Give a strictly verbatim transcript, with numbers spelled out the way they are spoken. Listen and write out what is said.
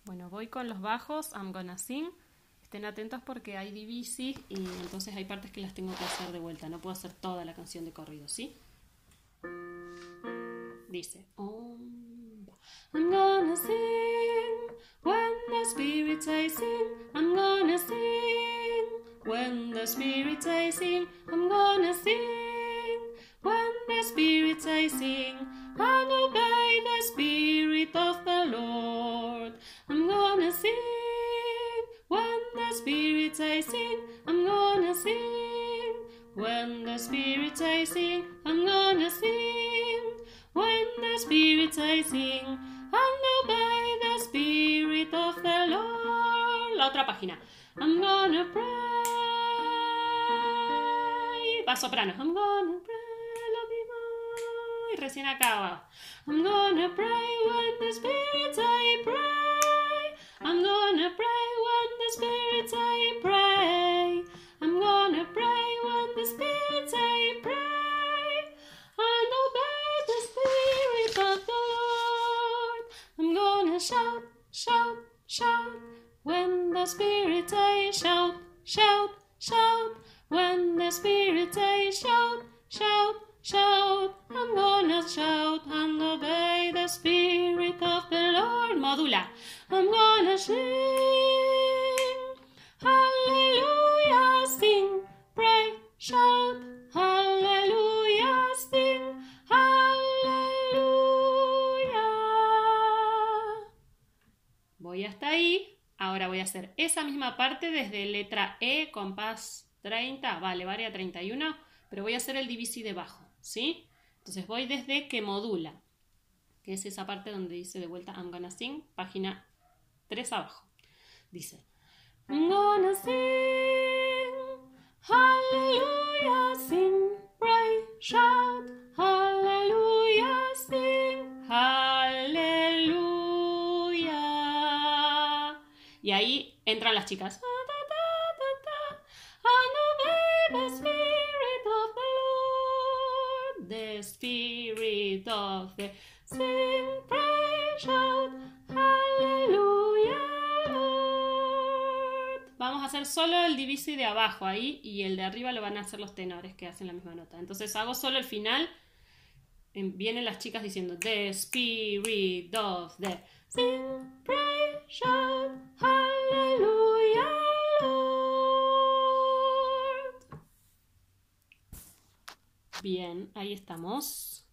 Bueno, voy con los bajos, I'm gonna sing. Estén atentos porque hay divisis y entonces hay partes que las tengo que hacer de vuelta. No puedo hacer toda la canción de corrido, ¿sí? Dice, oh, I'm gonna sing when the spirits say sing. I'm gonna sing when the spirits say sing. I'm gonna sing when the spirits say sing. And obey the spirit of the Lord. I'm gonna sing when the spirits say sing. I'm gonna sing when the spirits say sing. I'm gonna sing when the spirits say sing. And obey the spirit of the Lord. La otra página. I'm gonna pray. Va soprano. I'm gonna pray, lo mismo. Y recién acaba. I'm gonna pray when the spirits say pray. I'm gonna pray when the spirits say pray. I'm gonna pray when the spirits say pray. And obey the spirit of the Lord. I'm gonna shout, shout, shout. When the spirits say shout, shout, shout. When the spirits say shout, shout, shout. I'm gonna shout and obey the spirit of the Lord. Modula. I'm gonna sing. Hallelujah, sing, pray, shout. Hallelujah, sing. Hallelujah. Voy hasta ahí. Ahora voy a hacer esa misma parte desde letra E, compás treinta, vale, varia treinta y uno, pero voy a hacer el divisi de bajo, ¿sí? Entonces voy desde que modula, que es esa parte donde dice de vuelta I'm gonna sing, página tres abajo. Dice I'm gonna sing, hallelujah, sing, pray, shout, hallelujah, sing, hallelujah. Y ahí entran las chicas. And obey the spirit of the Lord, the spirit of the sing, pray, shout, hallelujah, Lord. Vamos a hacer solo el divisi de abajo ahí y el de arriba lo van a hacer los tenores que hacen la misma nota. Entonces hago solo el final. Vienen las chicas diciendo the spirit of the sing, pray, shout, hallelujah, Lord. Bien, ahí estamos.